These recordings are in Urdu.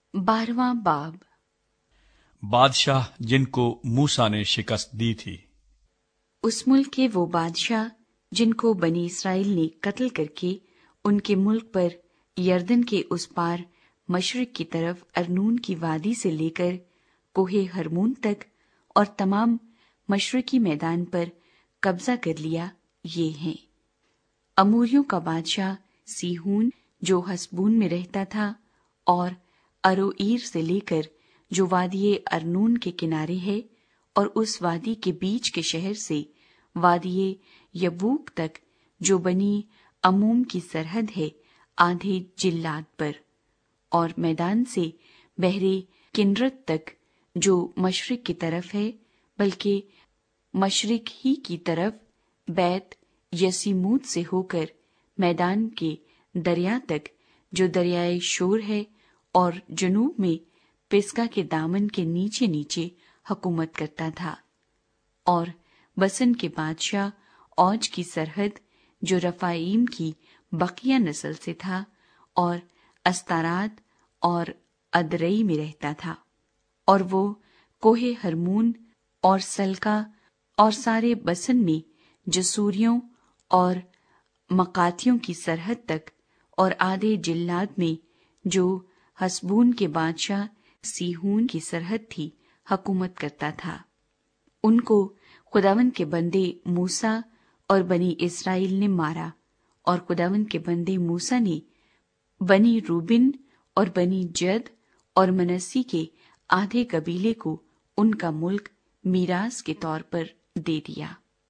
12واں باب۔ بادشاہ جن کو موسیٰ نے شکست دی تھی۔ اس ملک کے وہ بادشاہ جن کو بنی اسرائیل نے قتل کر کے ان کے ملک پر یردن کے اس پار مشرق کی طرف ارنون کی وادی سے لے کر کوہ ہرمون تک اور تمام مشرقی میدان پر قبضہ کر لیا، یہ ہیں: اموریوں کا بادشاہ سیہون جو حسبون میں رہتا تھا، اور اروئیر سے لے کر جو وادی ارنون کے کنارے ہے اور اس وادی کے بیچ کے شہر سے وادی یبوک تک جو بنی عموم کی سرحد ہے، آدھے جلاد پر، اور میدان سے بحر کنرت تک جو مشرق کی طرف ہے، بلکہ مشرق ہی کی طرف بیت یسیموت سے ہو کر میدان کے دریا تک جو دریائے شور ہے، اور جنوب میں پسگا کے دامن کے نیچے نیچے حکومت کرتا تھا، اور بسن کے بادشاہ اوج کی سرحد جو رفائیم کی بقیہ نسل سے تھا، اور استارات اور ادرئی میں رہتا تھا، اور وہ کوہ ہرمون اور سلکا اور سارے بسن میں جسوریوں اور مقاتیوں کی سرحد تک، اور آدھے جلاد میں جو حسبون کے بادشاہ سیہون کی سرحد تھی حکومت کرتا تھا۔ ان کو خداوند کے بندے موسیٰ اور بنی اسرائیل نے مارا، اور خداوند کے بندے موسیٰ نے بنی روبن اور بنی جد اور منسی کے آدھے قبیلے کو ان کا ملک میراث کے طور پر دے دیا۔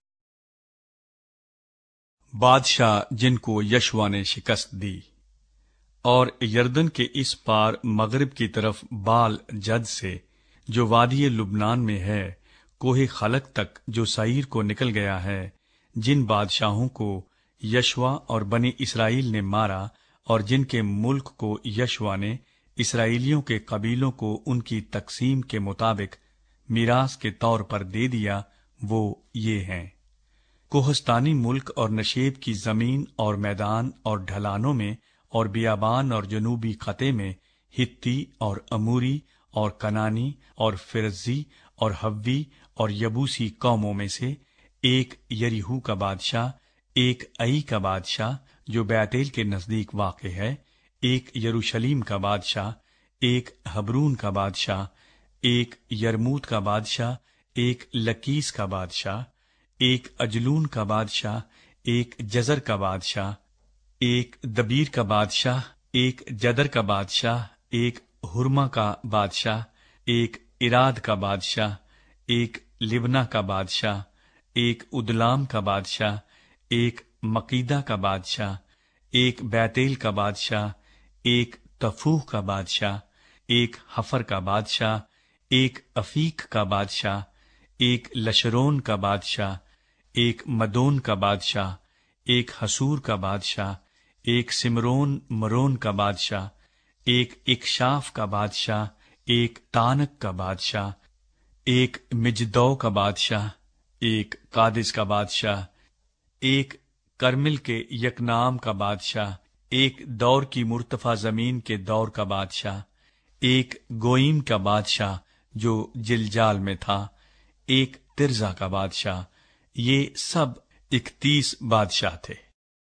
بادشاہ جن کو یشوا نے شکست دی، اور یردن کے اس پار مغرب کی طرف بال جد سے جو وادی لبنان میں ہے، کوہ خلق تک جو سعیر کو نکل گیا ہے، جن بادشاہوں کو یشوا اور بنی اسرائیل نے مارا، اور جن کے ملک کو یشوا نے اسرائیلیوں کے قبیلوں کو ان کی تقسیم کے مطابق میراث کے طور پر دے دیا، وہ یہ ہیں: کوہستانی ملک اور نشیب کی زمین اور میدان اور ڈھلانوں میں اور بیابان اور جنوبی خطے میں، ہتی اور اموری اور کنانی اور فرزی اور حوی اور یبوسی قوموں میں سے، ایک یریہو کا بادشاہ، ایک ای کا بادشاہ جو بیتیل کے نزدیک واقع ہے، ایک یروشلیم کا بادشاہ، ایک حبرون کا بادشاہ، ایک یرموت کا بادشاہ، ایک لکیس کا بادشاہ، ایک اجلون کا بادشاہ، ایک جزر کا بادشاہ، ایک دبیر کا بادشاہ، ایک جدر کا بادشاہ، ایک ہرما کا بادشاہ، ایک اراد کا بادشاہ، ایک لبنا کا بادشاہ، ایک ادلام کا بادشاہ، ایک مقیدہ کا بادشاہ، ایک بیتیل کا بادشاہ، ایک تفوح کا بادشاہ، ایک حفر کا بادشاہ، ایک افیق کا بادشاہ، ایک لشرون کا بادشاہ، ایک مدون کا بادشاہ، ایک حسور کا بادشاہ، ایک سمرون مرون کا بادشاہ، ایک اکشاف کا بادشاہ، ایک تانک کا بادشاہ، ایک مجدو کا بادشاہ، ایک قادس کا بادشاہ، ایک کرمل کے یکنام کا بادشاہ، ایک دور کی مرتفع زمین کے دور کا بادشاہ، ایک گوئیم کا بادشاہ جو جلجال میں تھا، ایک ترزا کا بادشاہ۔ یہ سب 31 بادشاہ تھے۔